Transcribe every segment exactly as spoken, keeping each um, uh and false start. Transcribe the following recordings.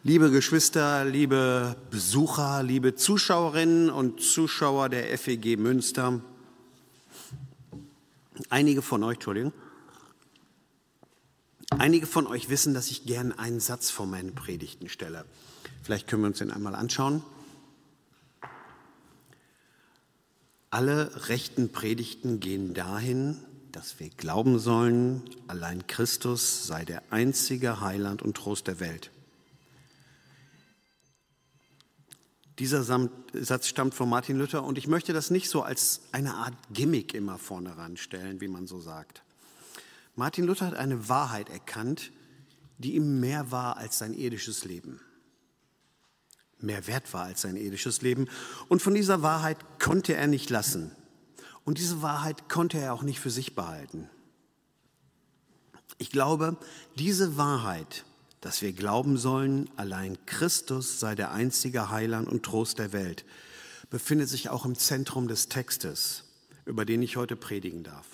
Liebe Geschwister, liebe Besucher, liebe Zuschauerinnen und Zuschauer der F E G Münster, einige von euch, Entschuldigung, einige von euch wissen, dass ich gern einen Satz vor meinen Predigten stelle. Vielleicht können wir uns den einmal anschauen. Alle rechten Predigten gehen dahin, dass wir glauben sollen, allein Christus sei der einzige Heiland und Trost der Welt. Dieser Satz stammt von Martin Luther und ich möchte das nicht so als eine Art Gimmick immer vorne ranstellen, wie man so sagt. Martin Luther hat eine Wahrheit erkannt, die ihm mehr war als sein irdisches Leben. Mehr wert war als sein irdisches Leben. Und von dieser Wahrheit konnte er nicht lassen. Und diese Wahrheit konnte er auch nicht für sich behalten. Ich glaube, diese Wahrheit, dass wir glauben sollen, allein Christus sei der einzige Heiland und Trost der Welt, befindet sich auch im Zentrum des Textes, über den ich heute predigen darf.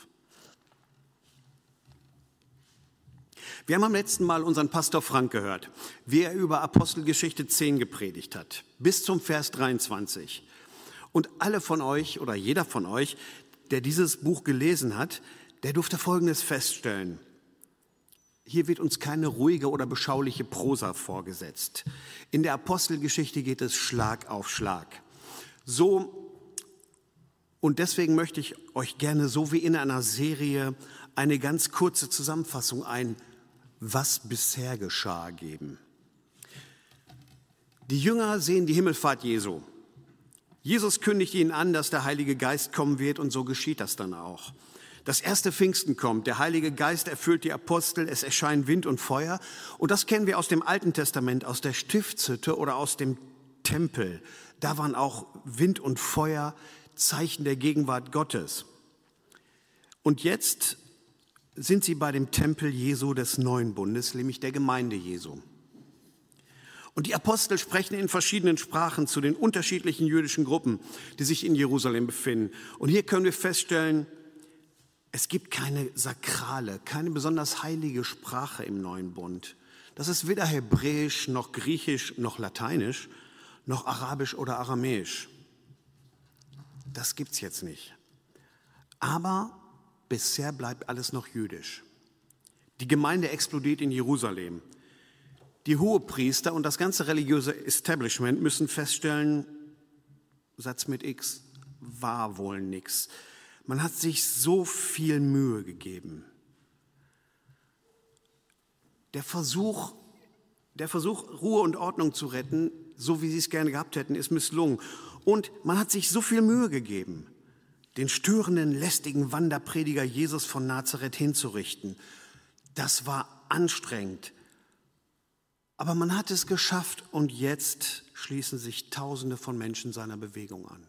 Wir haben am letzten Mal unseren Pastor Frank gehört, wie er über Apostelgeschichte zehn gepredigt hat, bis zum Vers dreiundzwanzig. Und alle von euch oder jeder von euch, der dieses Buch gelesen hat, der durfte Folgendes feststellen. Hier wird uns keine ruhige oder beschauliche Prosa vorgesetzt. In der Apostelgeschichte geht es Schlag auf Schlag. So, und deswegen möchte ich euch gerne, so wie in einer Serie, eine ganz kurze Zusammenfassung ein Was bisher geschah geben. Die Jünger sehen die Himmelfahrt Jesu. Jesus kündigt ihnen an, dass der Heilige Geist kommen wird und so geschieht das dann auch. Das erste Pfingsten kommt, der Heilige Geist erfüllt die Apostel, es erscheinen Wind und Feuer. Und das kennen wir aus dem Alten Testament, aus der Stiftshütte oder aus dem Tempel. Da waren auch Wind und Feuer Zeichen der Gegenwart Gottes. Und jetzt sind sie bei dem Tempel Jesu des neuen Bundes, nämlich der Gemeinde Jesu. Und die Apostel sprechen in verschiedenen Sprachen zu den unterschiedlichen jüdischen Gruppen, die sich in Jerusalem befinden. Und hier können wir feststellen, es gibt keine sakrale, keine besonders heilige Sprache im neuen Bund. Das ist weder Hebräisch, noch Griechisch, noch Lateinisch, noch Arabisch oder Aramäisch. Das gibt's jetzt nicht. Aber bisher bleibt alles noch jüdisch. Die Gemeinde explodiert in Jerusalem. Die Hohepriester und das ganze religiöse Establishment müssen feststellen, Satz mit X, war wohl nix. Man hat sich so viel Mühe gegeben. Der Versuch, der Versuch, Ruhe und Ordnung zu retten, so wie sie es gerne gehabt hätten, ist misslungen. Und man hat sich so viel Mühe gegeben, den störenden, lästigen Wanderprediger Jesus von Nazareth hinzurichten. Das war anstrengend. Aber man hat es geschafft und jetzt schließen sich Tausende von Menschen seiner Bewegung an.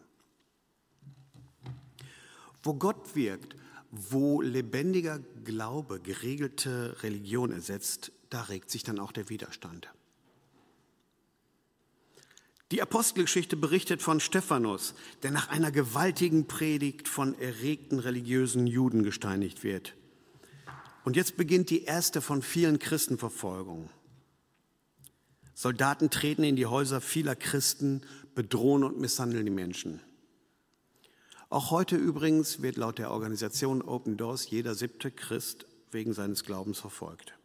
Wo Gott wirkt, wo lebendiger Glaube geregelte Religion ersetzt, da regt sich dann auch der Widerstand. Die Apostelgeschichte berichtet von Stephanus, der nach einer gewaltigen Predigt von erregten religiösen Juden gesteinigt wird. Und jetzt beginnt die erste von vielen Christenverfolgungen. Soldaten treten in die Häuser vieler Christen, bedrohen und misshandeln die Menschen. Auch heute übrigens wird laut der Organisation Open Doors jeder siebte Christ wegen seines Glaubens verfolgt.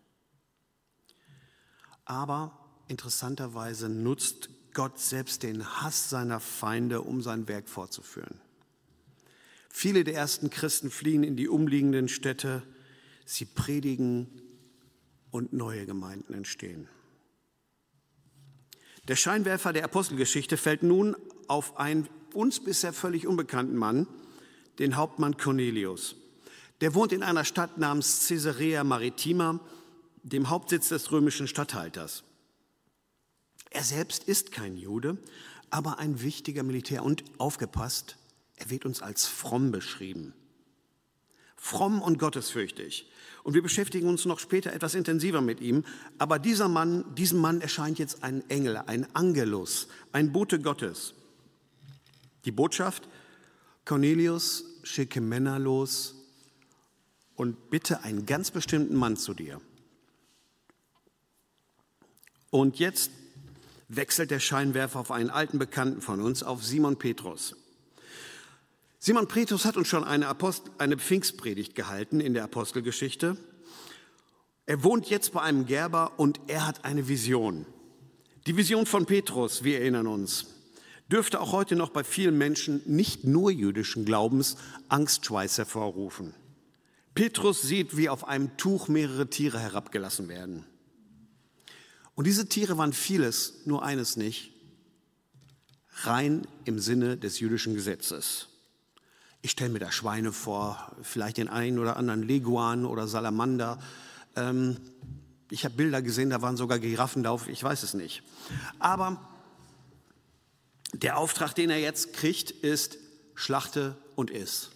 Aber interessanterweise nutzt Gott selbst den Hass seiner Feinde, um sein Werk fortzuführen. Viele der ersten Christen fliehen in die umliegenden Städte, sie predigen und neue Gemeinden entstehen. Der Scheinwerfer der Apostelgeschichte fällt nun auf einen uns bisher völlig unbekannten Mann, den Hauptmann Cornelius. Der wohnt in einer Stadt namens Caesarea Maritima, dem Hauptsitz des römischen Statthalters. Er selbst ist kein Jude, aber ein wichtiger Militär. Und aufgepasst, er wird uns als fromm beschrieben. Fromm und gottesfürchtig. Und wir beschäftigen uns noch später etwas intensiver mit ihm. Aber dieser Mann, diesem Mann erscheint jetzt ein Engel, ein Angelus, ein Bote Gottes. Die Botschaft: Cornelius, schicke Männer los und bitte einen ganz bestimmten Mann zu dir. Und jetzt wechselt der Scheinwerfer auf einen alten Bekannten von uns, auf Simon Petrus. Simon Petrus hat uns schon eine, Apostel, eine Pfingstpredigt gehalten in der Apostelgeschichte. Er wohnt jetzt bei einem Gerber und er hat eine Vision. Die Vision von Petrus, wir erinnern uns, dürfte auch heute noch bei vielen Menschen, nicht nur jüdischen Glaubens, Angstschweiß hervorrufen. Petrus sieht, wie auf einem Tuch mehrere Tiere herabgelassen werden. Und diese Tiere waren vieles, nur eines nicht, rein im Sinne des jüdischen Gesetzes. Ich stelle mir da Schweine vor, vielleicht den einen oder anderen Leguan oder Salamander. Ähm, ich habe Bilder gesehen, da waren sogar Giraffen drauf, ich weiß es nicht. Aber der Auftrag, den er jetzt kriegt, ist Schlachte und iss.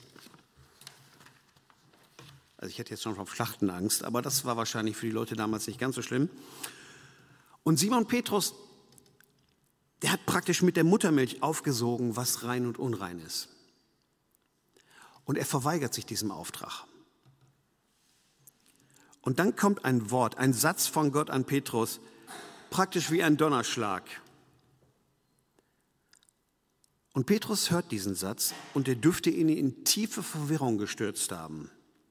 Also ich hätte jetzt schon auf Schlachten Angst, aber das war wahrscheinlich für die Leute damals nicht ganz so schlimm. Und Simon Petrus, der hat praktisch mit der Muttermilch aufgesogen, was rein und unrein ist. Und er verweigert sich diesem Auftrag. Und dann kommt ein Wort, ein Satz von Gott an Petrus, praktisch wie ein Donnerschlag. Und Petrus hört diesen Satz und er dürfte ihn in tiefe Verwirrung gestürzt haben.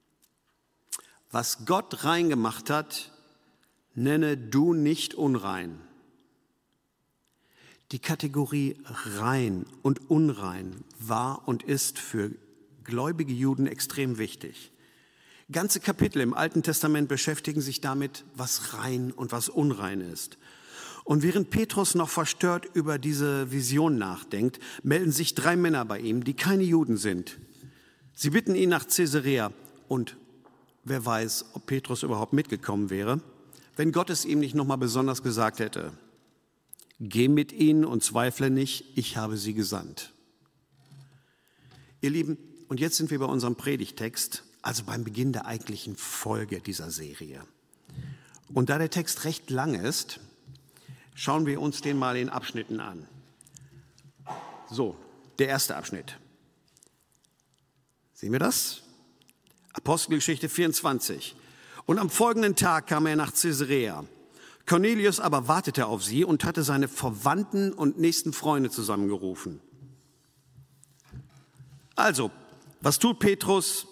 Was Gott rein gemacht hat, nenne du nicht unrein. Die Kategorie rein und unrein war und ist für gläubige Juden extrem wichtig. Ganze Kapitel im Alten Testament beschäftigen sich damit, was rein und was unrein ist. Und während Petrus noch verstört über diese Vision nachdenkt, melden sich drei Männer bei ihm, die keine Juden sind. Sie bitten ihn nach Caesarea und wer weiß, ob Petrus überhaupt mitgekommen wäre, wenn Gott es ihm nicht nochmal besonders gesagt hätte. Geh mit ihnen und zweifle nicht, ich habe sie gesandt. Ihr Lieben, und jetzt sind wir bei unserem Predigtext, also beim Beginn der eigentlichen Folge dieser Serie. Und da der Text recht lang ist, schauen wir uns den mal in Abschnitten an. So, der erste Abschnitt. Sehen wir das? Apostelgeschichte vierundzwanzig. Und am folgenden Tag kam er nach Caesarea. Cornelius aber wartete auf sie und hatte seine Verwandten und nächsten Freunde zusammengerufen. Also, was tut Petrus?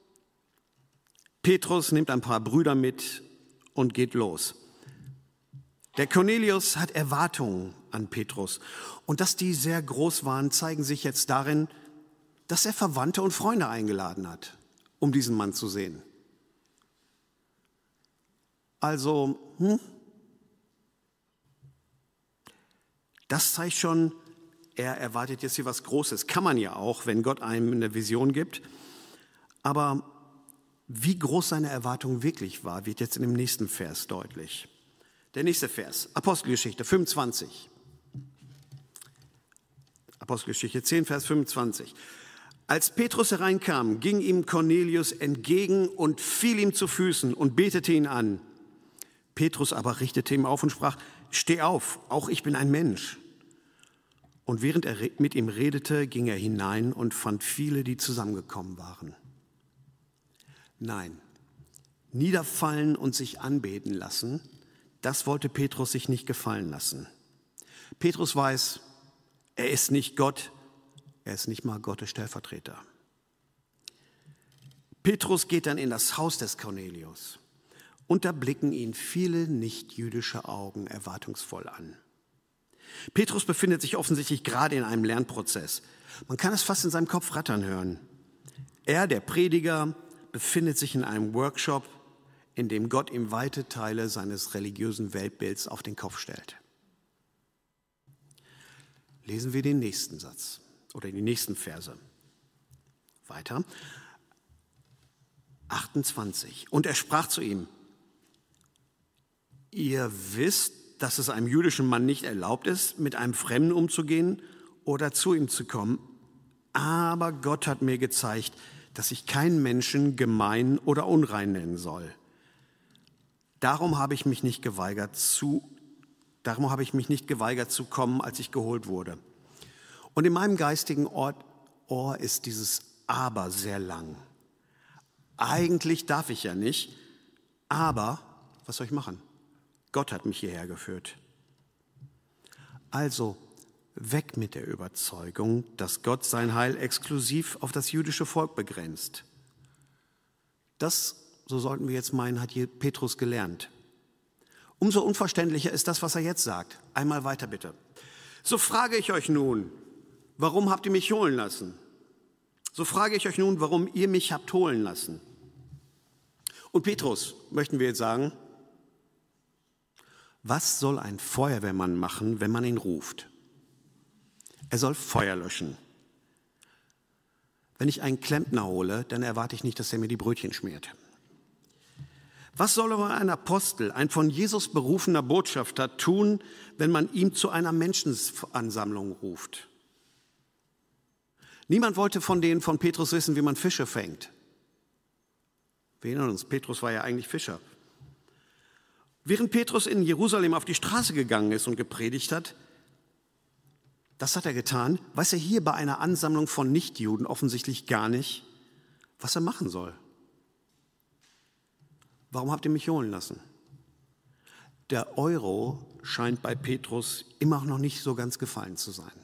Petrus nimmt ein paar Brüder mit und geht los. Der Cornelius hat Erwartungen an Petrus. Und dass die sehr groß waren, zeigen sich jetzt darin, dass er Verwandte und Freunde eingeladen hat, um diesen Mann zu sehen. Also, hm? Das zeigt schon, er erwartet jetzt hier was Großes. Kann man ja auch, wenn Gott einem eine Vision gibt. Aber wie groß seine Erwartung wirklich war, wird jetzt in dem nächsten Vers deutlich. Der nächste Vers, Apostelgeschichte fünfundzwanzig. Apostelgeschichte zehn, Vers fünfundzwanzig. Als Petrus hereinkam, ging ihm Cornelius entgegen und fiel ihm zu Füßen und betete ihn an. Petrus aber richtete ihm auf und sprach, steh auf, auch ich bin ein Mensch. Und während er mit ihm redete, ging er hinein und fand viele, die zusammengekommen waren. Nein, niederfallen und sich anbeten lassen, das wollte Petrus sich nicht gefallen lassen. Petrus weiß, er ist nicht Gott, er ist nicht mal Gottes Stellvertreter. Petrus geht dann in das Haus des Cornelius und da blicken ihn viele nichtjüdische Augen erwartungsvoll an. Petrus befindet sich offensichtlich gerade in einem Lernprozess. Man kann es fast in seinem Kopf rattern hören. Er, der Prediger, befindet sich in einem Workshop, in dem Gott ihm weite Teile seines religiösen Weltbilds auf den Kopf stellt. Lesen wir den nächsten Satz oder die nächsten Verse. Weiter. achtundzwanzig. Und er sprach zu ihm, ihr wisst, dass es einem jüdischen Mann nicht erlaubt ist, mit einem Fremden umzugehen oder zu ihm zu kommen. Aber Gott hat mir gezeigt, dass ich keinen Menschen gemein oder unrein nennen soll. Darum habe ich mich nicht geweigert zu, darum habe ich mich nicht geweigert zu kommen, als ich geholt wurde. Und in meinem geistigen Ohr, Ohr ist dieses Aber sehr lang. Eigentlich darf ich ja nicht, aber was soll ich machen? Gott hat mich hierher geführt. Also weg mit der Überzeugung, dass Gott sein Heil exklusiv auf das jüdische Volk begrenzt. Das, so sollten wir jetzt meinen, hat hier Petrus gelernt. Umso unverständlicher ist das, was er jetzt sagt. Einmal weiter bitte. So frage ich euch nun, warum habt ihr mich holen lassen? So frage ich euch nun, warum ihr mich habt holen lassen. Und Petrus, möchten wir jetzt sagen, was soll ein Feuerwehrmann machen, wenn man ihn ruft? Er soll Feuer löschen. Wenn ich einen Klempner hole, dann erwarte ich nicht, dass er mir die Brötchen schmiert. Was soll aber ein Apostel, ein von Jesus berufener Botschafter tun, wenn man ihn zu einer Menschenansammlung ruft? Niemand wollte von denen von Petrus wissen, wie man Fische fängt. Wir erinnern uns, Petrus war ja eigentlich Fischer. Während Petrus in Jerusalem auf die Straße gegangen ist und gepredigt hat, das hat er getan, weiß er hier bei einer Ansammlung von Nichtjuden offensichtlich gar nicht, was er machen soll. Warum habt ihr mich holen lassen? Der Euro scheint bei Petrus immer noch nicht so ganz gefallen zu sein.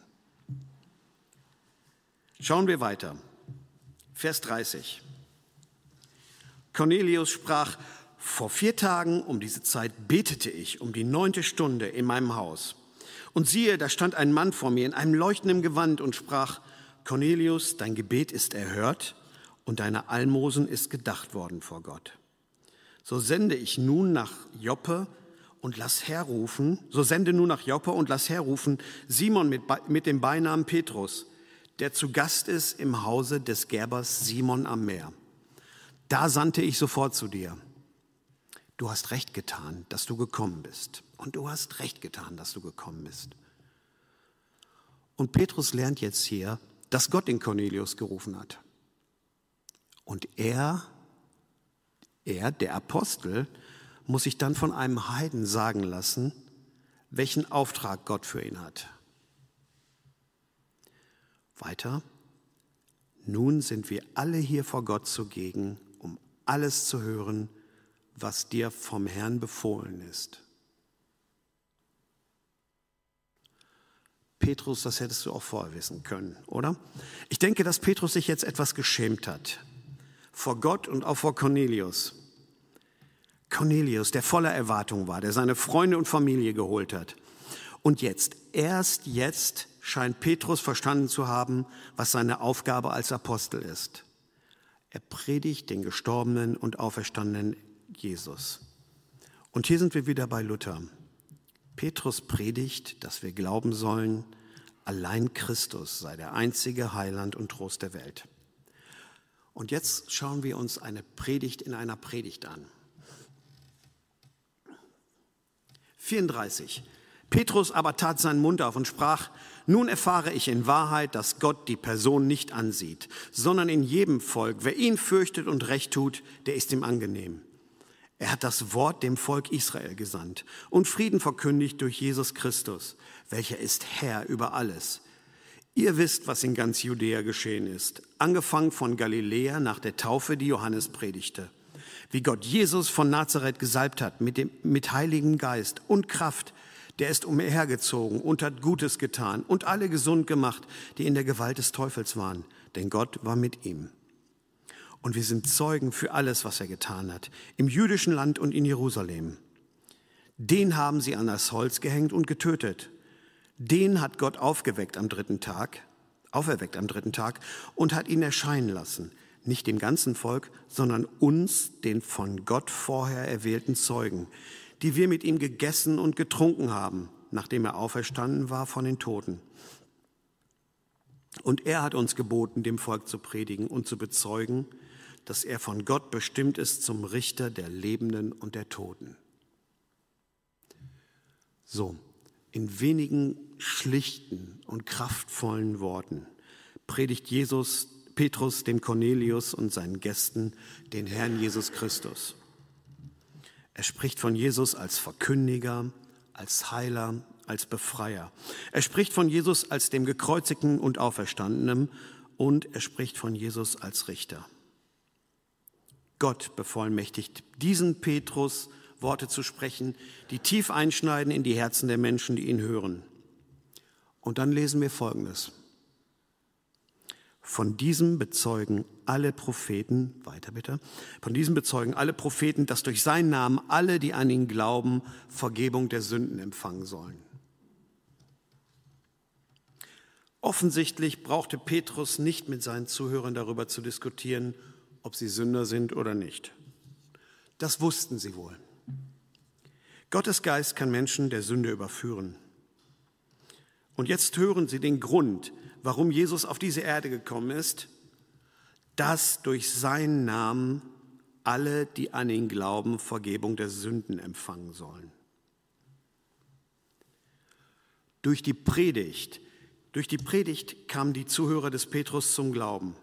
Schauen wir weiter. Vers dreißig. Cornelius sprach, vor vier Tagen um diese Zeit betete ich um die neunte Stunde in meinem Haus. Und siehe, da stand ein Mann vor mir in einem leuchtenden Gewand und sprach, Cornelius, dein Gebet ist erhört und deine Almosen ist gedacht worden vor Gott. So sende ich nun nach Joppe und lass herrufen, so sende nun nach Joppe und lass herrufen Simon mit, mit dem Beinamen Petrus, der zu Gast ist im Hause des Gerbers Simon am Meer. Da sandte ich sofort zu dir. Du hast recht getan, dass du gekommen bist. Und du hast recht getan, dass du gekommen bist. Und Petrus lernt jetzt hier, dass Gott den Cornelius gerufen hat. Und er, er, der Apostel, muss sich dann von einem Heiden sagen lassen, welchen Auftrag Gott für ihn hat. Weiter. Nun sind wir alle hier vor Gott zugegen, um alles zu hören, was dir vom Herrn befohlen ist. Petrus, das hättest du auch vorher wissen können, oder? Ich denke, dass Petrus sich jetzt etwas geschämt hat. Vor Gott und auch vor Cornelius. Cornelius, der voller Erwartung war, der seine Freunde und Familie geholt hat. Und jetzt, erst jetzt scheint Petrus verstanden zu haben, was seine Aufgabe als Apostel ist. Er predigt den gestorbenen und auferstandenen Jesus. Und hier sind wir wieder bei Luther. Petrus predigt, dass wir glauben sollen, allein Christus sei der einzige Heiland und Trost der Welt. Und jetzt schauen wir uns eine Predigt in einer Predigt an. vierunddreißig. Petrus aber tat seinen Mund auf und sprach, nun erfahre ich in Wahrheit, dass Gott die Person nicht ansieht, sondern in jedem Volk, wer ihn fürchtet und recht tut, der ist ihm angenehm. Er hat das Wort dem Volk Israel gesandt und Frieden verkündigt durch Jesus Christus, welcher ist Herr über alles. Ihr wisst, was in ganz Judäa geschehen ist, angefangen von Galiläa nach der Taufe, die Johannes predigte, wie Gott Jesus von Nazareth gesalbt hat mit dem, mit Heiligem Geist und Kraft. Der ist umhergezogen und hat Gutes getan und alle gesund gemacht, die in der Gewalt des Teufels waren, denn Gott war mit ihm. Und wir sind Zeugen für alles, was er getan hat, im jüdischen Land und in Jerusalem. Den haben sie an das Holz gehängt und getötet. Den hat Gott aufgeweckt am dritten Tag, auferweckt am dritten Tag und hat ihn erscheinen lassen. Nicht dem ganzen Volk, sondern uns, den von Gott vorher erwählten Zeugen, die wir mit ihm gegessen und getrunken haben, nachdem er auferstanden war von den Toten. Und er hat uns geboten, dem Volk zu predigen und zu bezeugen, dass er von Gott bestimmt ist zum Richter der Lebenden und der Toten. So, in wenigen schlichten und kraftvollen Worten predigt Jesus, Petrus dem Cornelius und seinen Gästen den Herrn Jesus Christus. Er spricht von Jesus als Verkündiger, als Heiler, als Befreier. Er spricht von Jesus als dem Gekreuzigten und Auferstandenen und er spricht von Jesus als Richter. Gott bevollmächtigt diesen Petrus, Worte zu sprechen, die tief einschneiden in die Herzen der Menschen, die ihn hören. Und dann lesen wir Folgendes. Von diesem bezeugen alle Propheten, weiter bitte, von diesem bezeugen alle Propheten, dass durch seinen Namen alle, die an ihn glauben, Vergebung der Sünden empfangen sollen. Offensichtlich brauchte Petrus nicht mit seinen Zuhörern darüber zu diskutieren, ob sie Sünder sind oder nicht. Das wussten sie wohl. Gottes Geist kann Menschen der Sünde überführen. Und jetzt hören sie den Grund, warum Jesus auf diese Erde gekommen ist, dass durch seinen Namen alle, die an ihn glauben, Vergebung der Sünden empfangen sollen. Durch die Predigt, durch die Predigt kamen die Zuhörer des Petrus zum Glauben.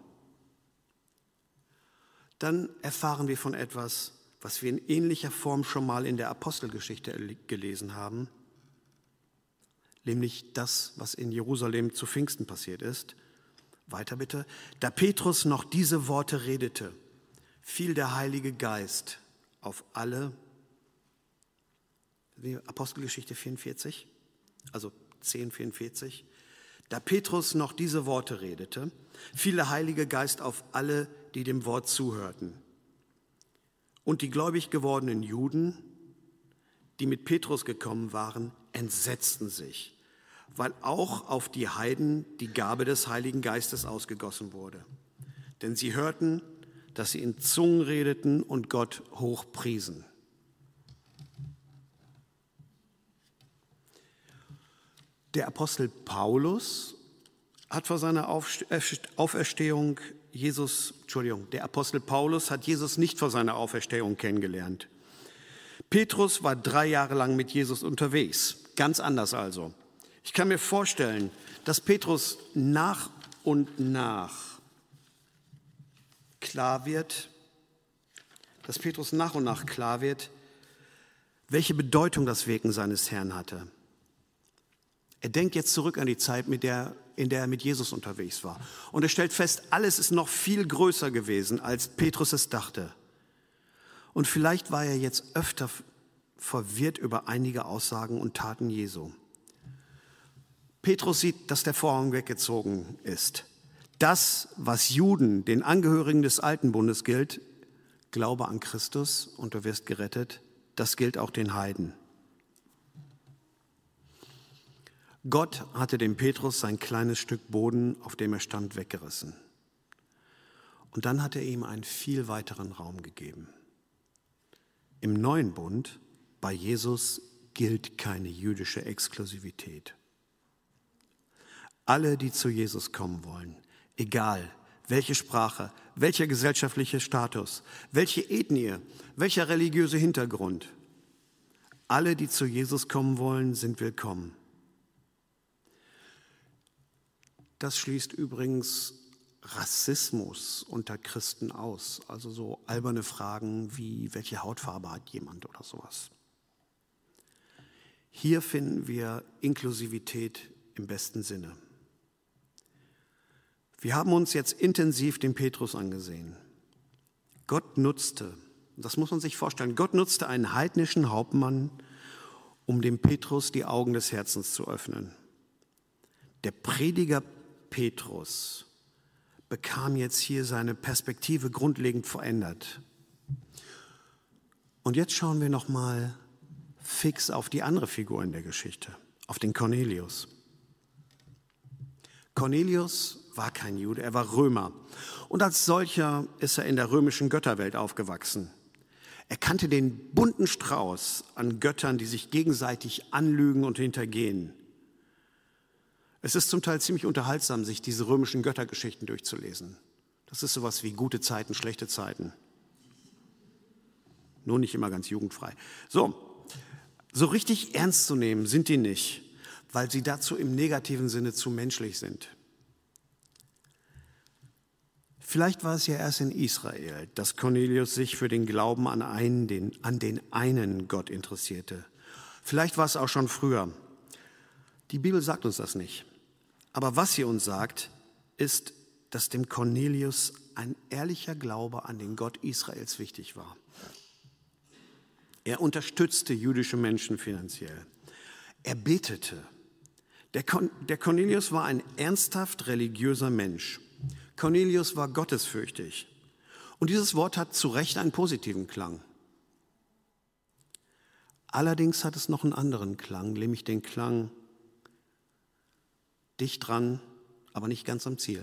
Dann erfahren wir von etwas, was wir in ähnlicher Form schon mal in der Apostelgeschichte gelesen haben, nämlich das, was in Jerusalem zu Pfingsten passiert ist. Weiter bitte. Da Petrus noch diese Worte redete, fiel der Heilige Geist auf alle, Apostelgeschichte vierundvierzig, also zehn vierundvierzig. Da Petrus noch diese Worte redete, fiel der Heilige Geist auf alle, die dem Wort zuhörten. Und die gläubig gewordenen Juden, die mit Petrus gekommen waren, entsetzten sich, weil auch auf die Heiden die Gabe des Heiligen Geistes ausgegossen wurde. Denn sie hörten, dass sie in Zungen redeten und Gott hochpriesen. Der Apostel Paulus hat vor seiner Auferstehung Jesus, Entschuldigung, der Apostel Paulus hat Jesus nicht vor seiner Auferstehung kennengelernt. Petrus war drei Jahre lang mit Jesus unterwegs, ganz anders also. Ich kann mir vorstellen, dass Petrus nach und nach klar wird, dass Petrus nach und nach klar wird, welche Bedeutung das Wirken seines Herrn hatte. Er denkt jetzt zurück an die Zeit, mit der, in der er mit Jesus unterwegs war. Und er stellt fest, alles ist noch viel größer gewesen, als Petrus es dachte. Und vielleicht war er jetzt öfter verwirrt über einige Aussagen und Taten Jesu. Petrus sieht, dass der Vorhang weggezogen ist. Das, was Juden, den Angehörigen des Alten Bundes gilt, Glaube an Christus und du wirst gerettet, das gilt auch den Heiden. Gott hatte dem Petrus sein kleines Stück Boden, auf dem er stand, weggerissen. Und dann hat er ihm einen viel weiteren Raum gegeben. Im neuen Bund, bei Jesus, gilt keine jüdische Exklusivität. Alle, die zu Jesus kommen wollen, egal welche Sprache, welcher gesellschaftliche Status, welche Ethnie, welcher religiöse Hintergrund, alle, die zu Jesus kommen wollen, sind willkommen. Das schließt übrigens Rassismus unter Christen aus, also so alberne Fragen wie, welche Hautfarbe hat jemand oder sowas. Hier finden wir Inklusivität im besten Sinne. Wir haben uns jetzt intensiv den Petrus angesehen. Gott nutzte, das muss man sich vorstellen, Gott nutzte einen heidnischen Hauptmann, um dem Petrus die Augen des Herzens zu öffnen. Der Prediger Petrus bekam jetzt hier seine Perspektive grundlegend verändert. Und jetzt schauen wir noch mal fix auf die andere Figur in der Geschichte, auf den Cornelius. Cornelius war kein Jude, er war Römer. Und als solcher ist er in der römischen Götterwelt aufgewachsen. Er kannte den bunten Strauß an Göttern, die sich gegenseitig anlügen und hintergehen. Es ist zum Teil ziemlich unterhaltsam, sich diese römischen Göttergeschichten durchzulesen. Das ist sowas wie gute Zeiten, schlechte Zeiten. Nur nicht immer ganz jugendfrei. So, so richtig ernst zu nehmen sind die nicht, weil sie dazu im negativen Sinne zu menschlich sind. Vielleicht war es ja erst in Israel, dass Cornelius sich für den Glauben an, einen, den, an den einen Gott interessierte. Vielleicht war es auch schon früher. Die Bibel sagt uns das nicht. Aber was sie uns sagt, ist, dass dem Cornelius ein ehrlicher Glaube an den Gott Israels wichtig war. Er unterstützte jüdische Menschen finanziell. Er betete, Der, Con- der Cornelius war ein ernsthaft religiöser Mensch. Cornelius war gottesfürchtig. Und dieses Wort hat zu Recht einen positiven Klang. Allerdings hat es noch einen anderen Klang, nämlich den Klang dicht dran, aber nicht ganz am Ziel.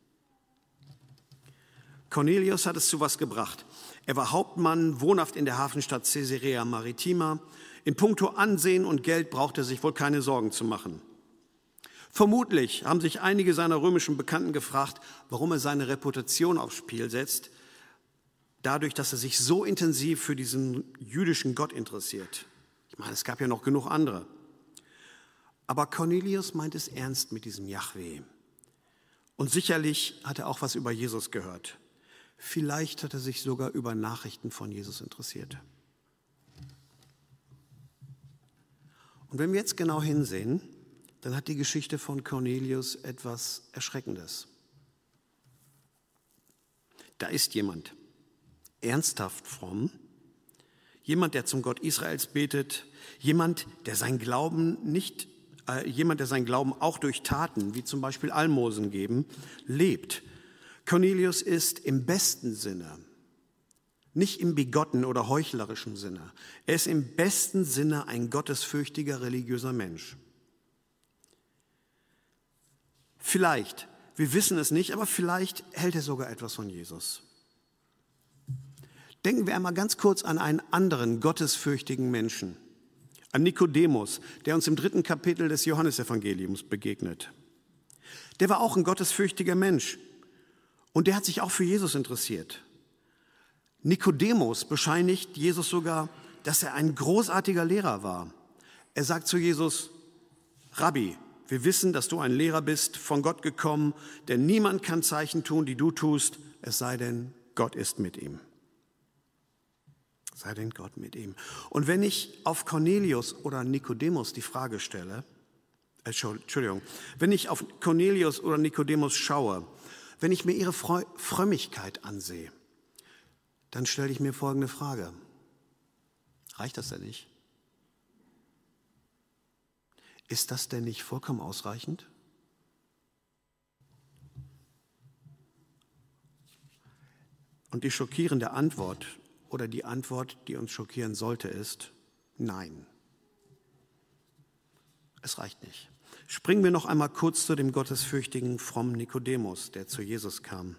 Cornelius hat es zu was gebracht. Er war Hauptmann, wohnhaft in der Hafenstadt Caesarea Maritima. In puncto Ansehen und Geld brauchte er sich wohl keine Sorgen zu machen. Vermutlich haben sich einige seiner römischen Bekannten gefragt, warum er seine Reputation aufs Spiel setzt, dadurch, dass er sich so intensiv für diesen jüdischen Gott interessiert. Ich meine, es gab ja noch genug andere. Aber Cornelius meint es ernst mit diesem Jahwe. Und sicherlich hat er auch was über Jesus gehört. Vielleicht hat er sich sogar über Nachrichten von Jesus interessiert. Und wenn wir jetzt genau hinsehen, dann hat die Geschichte von Cornelius etwas Erschreckendes. Da ist jemand, ernsthaft fromm, jemand, der zum Gott Israels betet, jemand, der sein Glauben nicht, äh, jemand, der sein Glauben auch durch Taten, wie zum Beispiel Almosen geben, lebt. Cornelius ist im besten Sinne, nicht im bigotten oder heuchlerischen Sinne, er ist im besten Sinne ein gottesfürchtiger, religiöser Mensch. Vielleicht, wir wissen es nicht, aber vielleicht hält er sogar etwas von Jesus. Denken wir einmal ganz kurz an einen anderen gottesfürchtigen Menschen, an Nikodemus, der uns im dritten Kapitel des Johannesevangeliums begegnet. Der war auch ein gottesfürchtiger Mensch und der hat sich auch für Jesus interessiert. Nikodemus bescheinigt Jesus sogar, dass er ein großartiger Lehrer war. Er sagt zu Jesus: Rabbi, wir wissen, dass du ein Lehrer bist, von Gott gekommen, denn niemand kann Zeichen tun, die du tust, es sei denn, Gott ist mit ihm. Sei denn Gott mit ihm. Und wenn ich auf Cornelius oder Nikodemus die Frage stelle, äh, Entschuldigung, wenn ich auf Cornelius oder Nikodemus schaue, wenn ich mir ihre Frömmigkeit ansehe, dann stelle ich mir folgende Frage: Reicht das denn nicht? Ist das denn nicht vollkommen ausreichend? Und die schockierende Antwort oder die Antwort, die uns schockieren sollte, ist nein. Es reicht nicht. Springen wir noch einmal kurz zu dem gottesfürchtigen, frommen Nikodemus, der zu Jesus kam.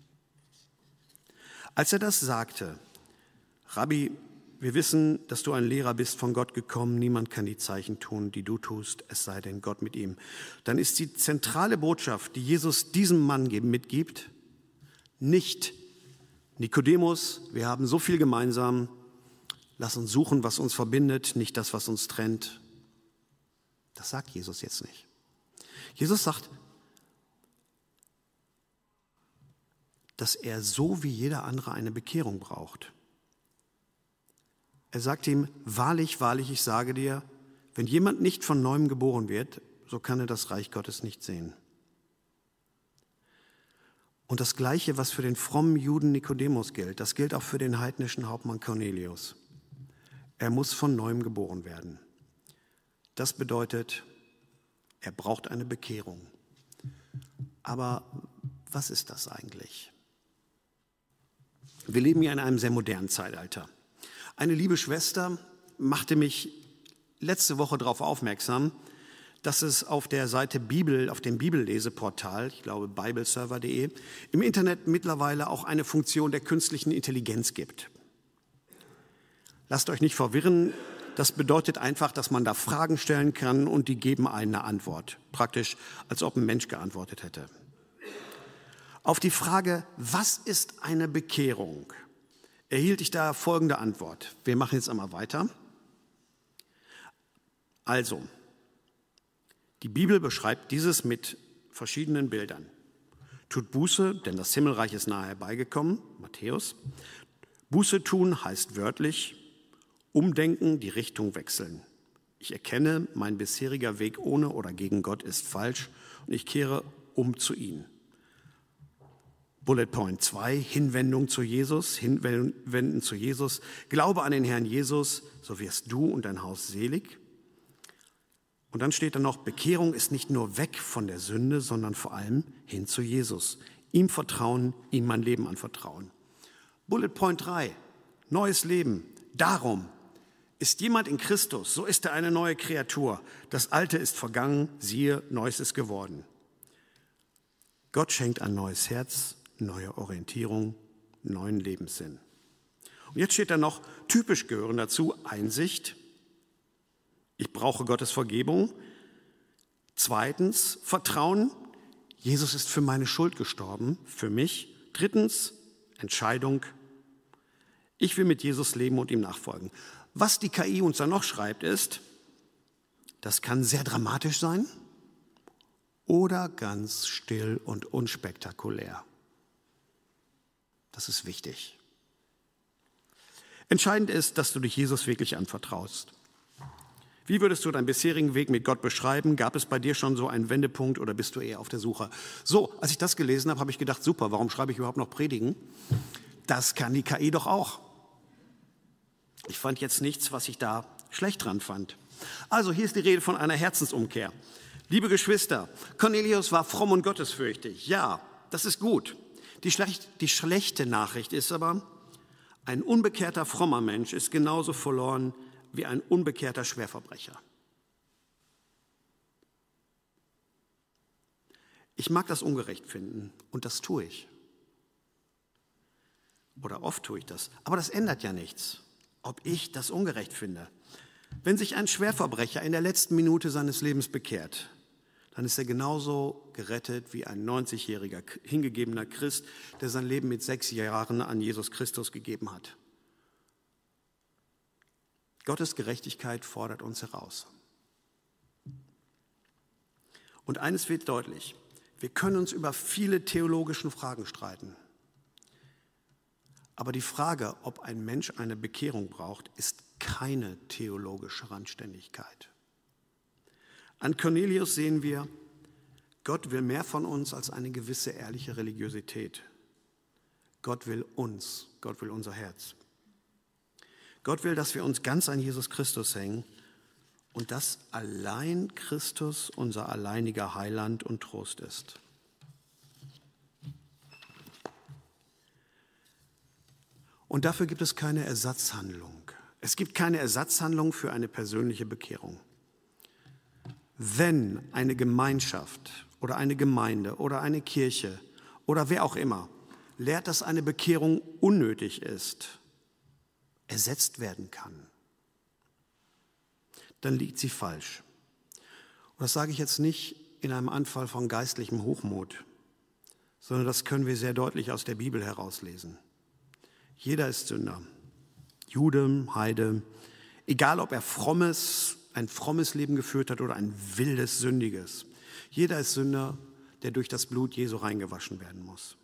Als er das sagte: Rabbi, wir wissen, dass du ein Lehrer bist, von Gott gekommen, niemand kann die Zeichen tun, die du tust, es sei denn Gott mit ihm. Dann ist die zentrale Botschaft, die Jesus diesem Mann mitgibt, nicht: Nikodemus, wir haben so viel gemeinsam, lass uns suchen, was uns verbindet, nicht das, was uns trennt. Das sagt Jesus jetzt nicht. Jesus sagt, dass er so wie jeder andere eine Bekehrung braucht. Er sagt ihm: Wahrlich, wahrlich, ich sage dir, wenn jemand nicht von Neuem geboren wird, so kann er das Reich Gottes nicht sehen. Und das Gleiche, was für den frommen Juden Nikodemus gilt, das gilt auch für den heidnischen Hauptmann Cornelius. Er muss von Neuem geboren werden. Das bedeutet, er braucht eine Bekehrung. Aber was ist das eigentlich? Wir leben ja in einem sehr modernen Zeitalter. Eine liebe Schwester machte mich letzte Woche darauf aufmerksam, dass es auf der Seite Bibel, auf dem Bibelleseportal, ich glaube bibleserver punkt de, im Internet mittlerweile auch eine Funktion der künstlichen Intelligenz gibt. Lasst euch nicht verwirren, das bedeutet einfach, dass man da Fragen stellen kann und die geben eine Antwort. Praktisch, als ob ein Mensch geantwortet hätte. Auf die Frage, was ist eine Bekehrung, erhielt ich da folgende Antwort. Wir machen jetzt einmal weiter. Also, die Bibel beschreibt dieses mit verschiedenen Bildern. Tut Buße, denn das Himmelreich ist nahe herbeigekommen, Matthäus. Buße tun heißt wörtlich umdenken, die Richtung wechseln. Ich erkenne, mein bisheriger Weg ohne oder gegen Gott ist falsch und ich kehre um zu ihm. Bullet Point zwei, Hinwendung zu Jesus, hinwenden zu Jesus. Glaube an den Herrn Jesus, so wirst du und dein Haus selig. Und dann steht da noch, Bekehrung ist nicht nur weg von der Sünde, sondern vor allem hin zu Jesus. Ihm vertrauen, ihm mein Leben anvertrauen. Bullet Point drei, neues Leben. Darum ist jemand in Christus, so ist er eine neue Kreatur. Das Alte ist vergangen, siehe, Neues ist geworden. Gott schenkt ein neues Herz, neue Orientierung, neuen Lebenssinn. Und jetzt steht da noch, typisch gehören dazu Einsicht. Ich brauche Gottes Vergebung. Zweitens, Vertrauen. Jesus ist für meine Schuld gestorben, für mich. Drittens, Entscheidung. Ich will mit Jesus leben und ihm nachfolgen. Was die K I uns dann noch schreibt ist, das kann sehr dramatisch sein oder ganz still und unspektakulär. Das ist wichtig. Entscheidend ist, dass du dich Jesus wirklich anvertraust. Wie würdest du deinen bisherigen Weg mit Gott beschreiben? Gab es bei dir schon so einen Wendepunkt oder bist du eher auf der Suche? So, als ich das gelesen habe, habe ich gedacht, super, warum schreibe ich überhaupt noch Predigen? Das kann die K I doch auch. Ich fand jetzt nichts, was ich da schlecht dran fand. Also, hier ist die Rede von einer Herzensumkehr. Liebe Geschwister, Cornelius war fromm und gottesfürchtig. Ja, das ist gut. Die, schlecht, die schlechte Nachricht ist aber, ein unbekehrter frommer Mensch ist genauso verloren wie ein unbekehrter Schwerverbrecher. Ich mag das ungerecht finden und das tue ich. Oder oft tue ich das. Aber das ändert ja nichts, ob ich das ungerecht finde. Wenn sich ein Schwerverbrecher in der letzten Minute seines Lebens bekehrt, dann ist er genauso gerettet wie ein neunzigjähriger hingegebener Christ, der sein Leben mit sechs Jahren an Jesus Christus gegeben hat. Gottes Gerechtigkeit fordert uns heraus. Und eines wird deutlich, wir können uns über viele theologische Fragen streiten. Aber die Frage, ob ein Mensch eine Bekehrung braucht, ist keine theologische Randständigkeit. An Cornelius sehen wir, Gott will mehr von uns als eine gewisse ehrliche Religiosität. Gott will uns, Gott will unser Herz. Gott will, dass wir uns ganz an Jesus Christus hängen und dass allein Christus unser alleiniger Heiland und Trost ist. Und dafür gibt es keine Ersatzhandlung. Es gibt keine Ersatzhandlung für eine persönliche Bekehrung. Wenn eine Gemeinschaft oder eine Gemeinde oder eine Kirche oder wer auch immer lehrt, dass eine Bekehrung unnötig ist, ersetzt werden kann, dann liegt sie falsch. Und das sage ich jetzt nicht in einem Anfall von geistlichem Hochmut, sondern das können wir sehr deutlich aus der Bibel herauslesen. Jeder ist Sünder, Jude, Heide, egal ob er frommes, ein frommes Leben geführt hat oder ein wildes, sündiges. Jeder ist Sünder, der durch das Blut Jesu reingewaschen werden muss.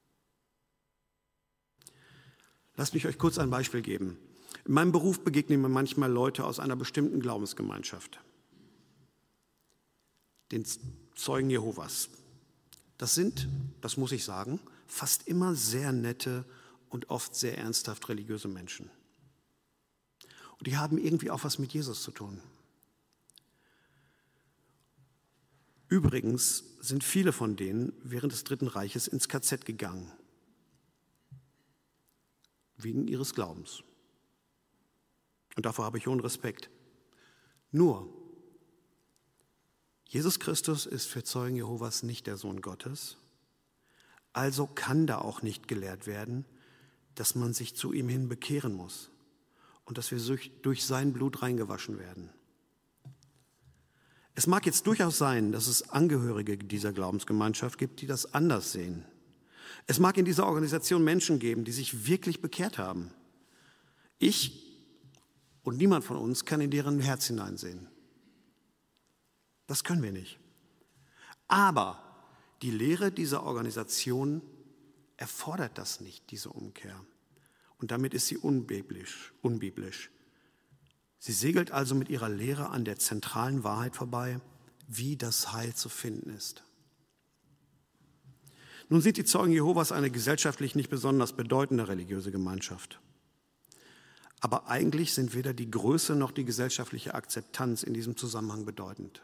Lasst mich euch kurz ein Beispiel geben. In meinem Beruf begegnen mir manchmal Leute aus einer bestimmten Glaubensgemeinschaft, den Zeugen Jehovas. Das sind, das muss ich sagen, fast immer sehr nette und oft sehr ernsthaft religiöse Menschen. Und die haben irgendwie auch was mit Jesus zu tun. Übrigens sind viele von denen während des Dritten Reiches ins K Z gegangen. Wegen ihres Glaubens. Und davor habe ich hohen Respekt. Nur, Jesus Christus ist für Zeugen Jehovas nicht der Sohn Gottes, also kann da auch nicht gelehrt werden, dass man sich zu ihm hin bekehren muss und dass wir durch sein Blut reingewaschen werden. Es mag jetzt durchaus sein, dass es Angehörige dieser Glaubensgemeinschaft gibt, die das anders sehen. Es mag in dieser Organisation Menschen geben, die sich wirklich bekehrt haben. Ich und niemand von uns kann in deren Herz hineinsehen. Das können wir nicht. Aber die Lehre dieser Organisation erfordert das nicht, diese Umkehr. Und damit ist sie unbiblisch, unbiblisch. Sie segelt also mit ihrer Lehre an der zentralen Wahrheit vorbei, wie das Heil zu finden ist. Nun sind die Zeugen Jehovas eine gesellschaftlich nicht besonders bedeutende religiöse Gemeinschaft. Aber eigentlich sind weder die Größe noch die gesellschaftliche Akzeptanz in diesem Zusammenhang bedeutend.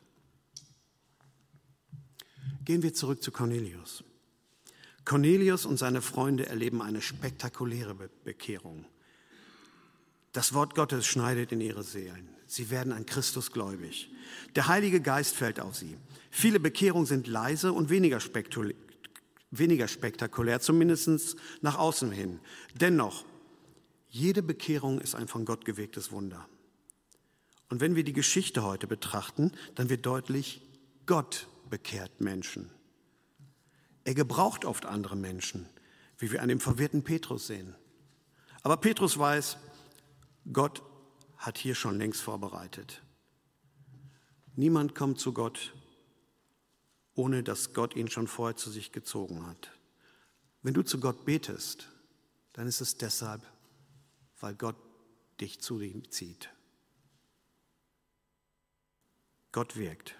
Gehen wir zurück zu Cornelius. Cornelius und seine Freunde erleben eine spektakuläre Be- Bekehrung. Das Wort Gottes schneidet in ihre Seelen. Sie werden an Christus gläubig. Der Heilige Geist fällt auf sie. Viele Bekehrungen sind leise und weniger spektakulär, weniger spektakulär, zumindest nach außen hin. Dennoch, jede Bekehrung ist ein von Gott gewirktes Wunder. Und wenn wir die Geschichte heute betrachten, dann wird deutlich, Gott bekehrt Menschen. Er gebraucht oft andere Menschen, wie wir an dem verwirrten Petrus sehen. Aber Petrus weiß, Gott hat hier schon längst vorbereitet. Niemand kommt zu Gott, ohne dass Gott ihn schon vorher zu sich gezogen hat. Wenn du zu Gott betest, dann ist es deshalb, weil Gott dich zu ihm zieht. Gott wirkt.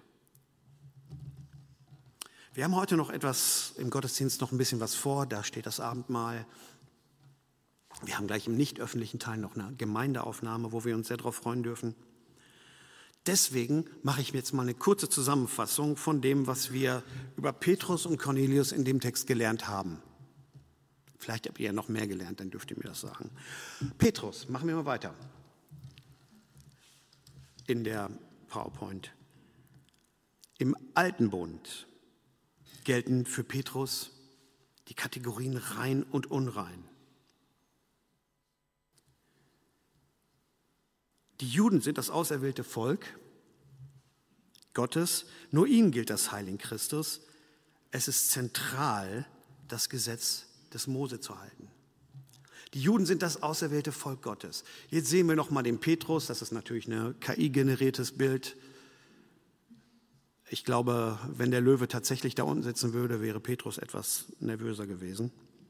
Wir haben heute noch etwas im Gottesdienst, noch ein bisschen was vor. Da steht das Abendmahl. Wir haben gleich im nicht öffentlichen Teil noch eine Gemeindeaufnahme, wo wir uns sehr darauf freuen dürfen. Deswegen mache ich mir jetzt mal eine kurze Zusammenfassung von dem, was wir über Petrus und Cornelius in dem Text gelernt haben. Vielleicht habt ihr ja noch mehr gelernt, dann dürft ihr mir das sagen. Petrus, machen wir mal weiter. In der PowerPoint. Im Alten Bund gelten für Petrus die Kategorien rein und unrein. Die Juden sind das auserwählte Volk Gottes, nur ihnen gilt das Heil in Christus. Es ist zentral, das Gesetz des Mose zu halten. Die Juden sind das auserwählte Volk Gottes. Jetzt sehen wir noch mal den Petrus, das ist natürlich ein K I-generiertes Bild. Ich glaube, wenn der Löwe tatsächlich da unten sitzen würde, wäre Petrus etwas nervöser gewesen.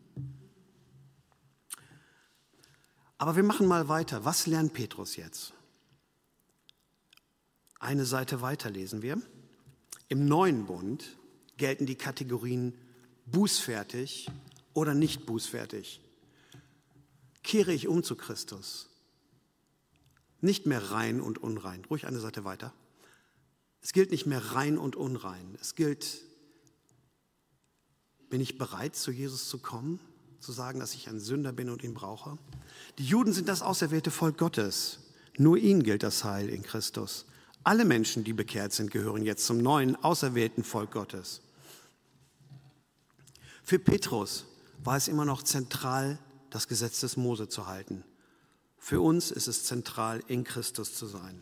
Aber wir machen mal weiter. Was lernt Petrus jetzt? Eine Seite weiter lesen wir. Im Neuen Bund gelten die Kategorien bußfertig oder nicht bußfertig. Kehre ich um zu Christus? Nicht mehr rein und unrein. Ruhig eine Seite weiter. Es gilt nicht mehr rein und unrein. Es gilt, bin ich bereit, zu Jesus zu kommen? Zu sagen, dass ich ein Sünder bin und ihn brauche? Die Juden sind das auserwählte Volk Gottes. Nur ihnen gilt das Heil in Christus. Alle Menschen, die bekehrt sind, gehören jetzt zum neuen, auserwählten Volk Gottes. Für Petrus war es immer noch zentral, das Gesetz des Mose zu halten. Für uns ist es zentral, in Christus zu sein.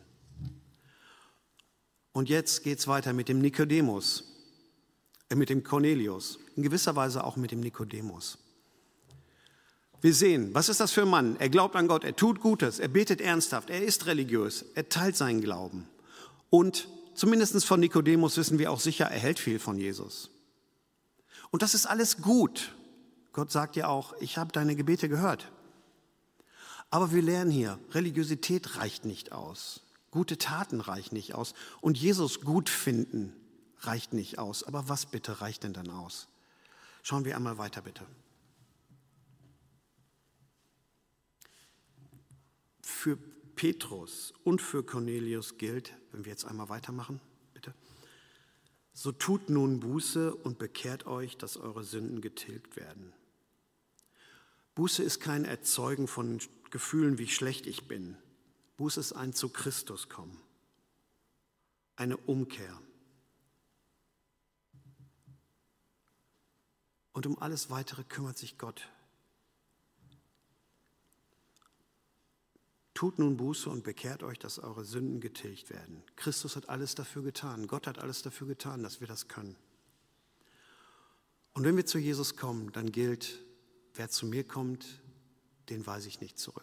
Und jetzt geht es weiter mit dem Nikodemus, äh, mit dem Cornelius, in gewisser Weise auch mit dem Nikodemus. Wir sehen, was ist das für ein Mann? Er glaubt an Gott, er tut Gutes, er betet ernsthaft, er ist religiös, er teilt seinen Glauben. Und zumindest von Nikodemus wissen wir auch sicher, er hält viel von Jesus. Und das ist alles gut. Gott sagt ja auch, ich habe deine Gebete gehört. Aber wir lernen hier, Religiosität reicht nicht aus. Gute Taten reichen nicht aus. Und Jesus gut finden reicht nicht aus. Aber was bitte reicht denn dann aus? Schauen wir einmal weiter, bitte. Für Petrus und für Cornelius gilt, wenn wir jetzt einmal weitermachen, bitte. So tut nun Buße und bekehrt euch, dass eure Sünden getilgt werden. Buße ist kein Erzeugen von Gefühlen, wie schlecht ich bin. Buße ist ein zu Christus kommen, eine Umkehr. Und um alles Weitere kümmert sich Gott. Tut nun Buße und bekehrt euch, dass eure Sünden getilgt werden. Christus hat alles dafür getan. Gott hat alles dafür getan, dass wir das können. Und wenn wir zu Jesus kommen, dann gilt, wer zu mir kommt, den weise ich nicht zurück.